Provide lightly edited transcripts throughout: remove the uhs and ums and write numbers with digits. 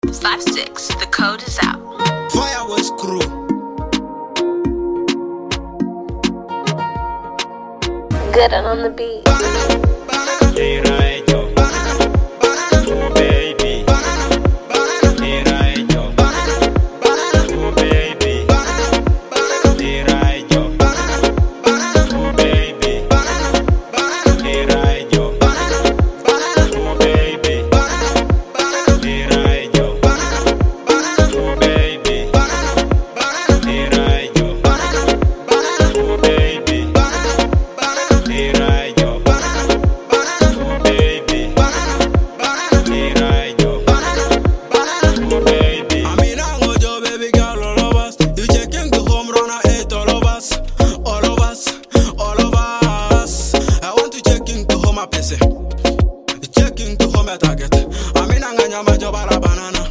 56. The code is out. Fireworks crew. Good and on the beat. Checking to home target. My job a banana.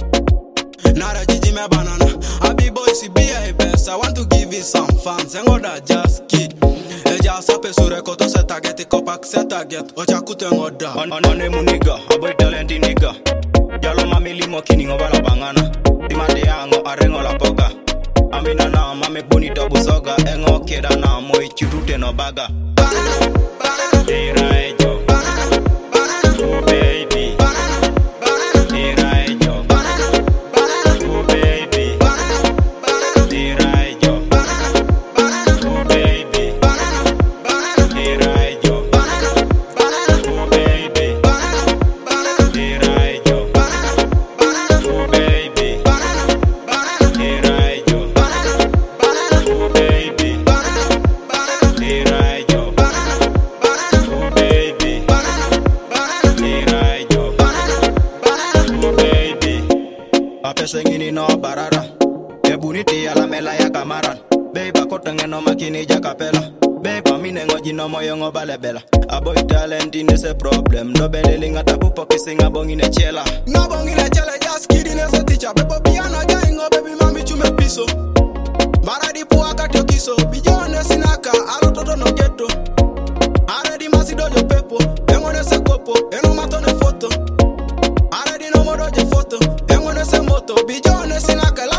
Nara Gigi me banana. I be boy si be a best. I want to give it some fans. And other just kid. Eja sape sure koto se target. Kopak se target. Oja kute ngoda. On mu nigga. A boy talenti nigga. Yalo mami limo kining over la bangana. Dimande yango arengo la poga. Amina na mame bonita busoga. Engo keda na mo ichirute no baga. Hey right yo. Oh baby. Hey right yo. Oh baby. Hey right yo. Oh baby. Hey right yo. Oh baby. Hey right yo. Oh baby. Hey right yo. Oh baby. Hey right yo. Oh baby. Hey right yo. Oh baby. Apesa ngini no barara. Ebuniti ala mela ya kamaran. Baby kotenge no makini ja kapela. Baby mine ngoji no moyo ngobalebela. Aboy talent in ese problem. Do belelinga tapu pokising abong ine chela. Ngabong ine chela just kidding as a teacher. Bebo piano jaingo baby mami chume piso. Maradi puwa katyo kiso. Bijone sinaka alo toto no ghetto. Aredi masido jo pepo. Engone se kopo. Eno matone foto. Aredi no moro je foto. Engone se moto. Bijone sinaka